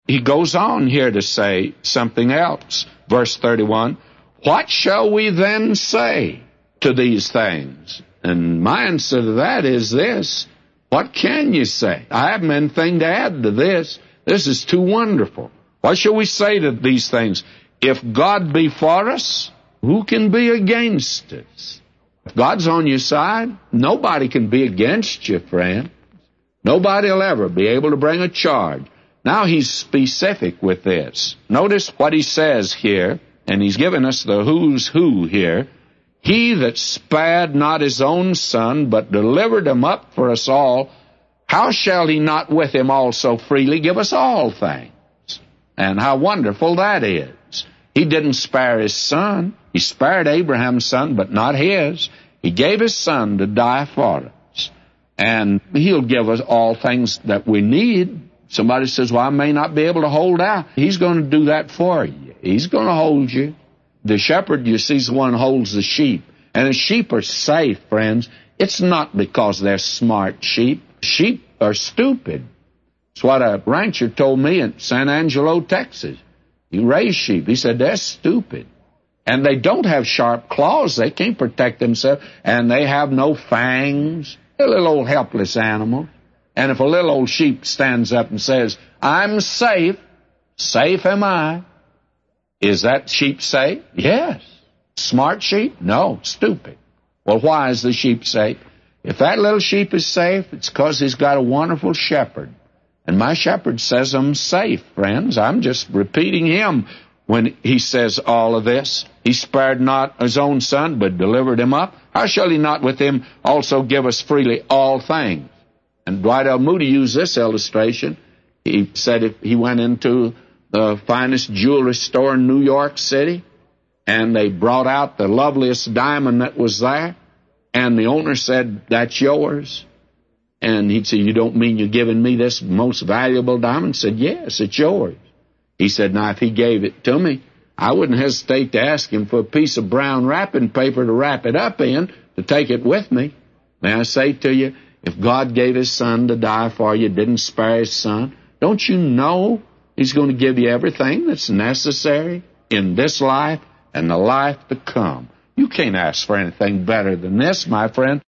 he goes on here to say something else. Verse 31, what shall we then say to these things? And my answer to that is this. What can you say? I haven't anything to add to this. This is too wonderful. What shall we say to these things? If God be for us, who can be against us? If God's on your side, nobody can be against you, friend. Nobody will ever be able to bring a charge. Now he's specific with this. Notice what he says here, and he's given us the who's who here. He that spared not his own son, but delivered him up for us all, how shall he not with him also freely give us all things? And how wonderful that is. He didn't spare his son. He spared Abraham's son, but not his. He gave his son to die for us. And he'll give us all things that we need. Somebody says, well, I may not be able to hold out. He's going to do that for you. He's going to hold you. The shepherd, you see, is the one who holds the sheep. And the sheep are safe, friends. It's not because they're smart sheep. Sheep are stupid. It's what a rancher told me in San Angelo, Texas. He raised sheep. He said, they're stupid. And they don't have sharp claws. They can't protect themselves. And they have no fangs. They're little old helpless animals. And if a little old sheep stands up and says, I'm safe, safe am I, is that sheep safe? Yes. Smart sheep? No, stupid. Well, why is the sheep safe? If that little sheep is safe, it's because he's got a wonderful shepherd. And my shepherd says I'm safe, friends. I'm just repeating him when he says all of this. He spared not his own son, but delivered him up. How shall he not with him also give us freely all things? And Dwight L. Moody used this illustration. He said if he went into the finest jewelry store in New York City, and they brought out the loveliest diamond that was there, and the owner said, that's yours. And he'd say, you don't mean you're giving me this most valuable diamond? He said, yes, it's yours. He said, now, if he gave it to me, I wouldn't hesitate to ask him for a piece of brown wrapping paper to wrap it up in, to take it with me. May I say to you, if God gave his son to die for you, didn't spare his son, don't you know he's going to give you everything that's necessary in this life and the life to come? You can't ask for anything better than this, my friend.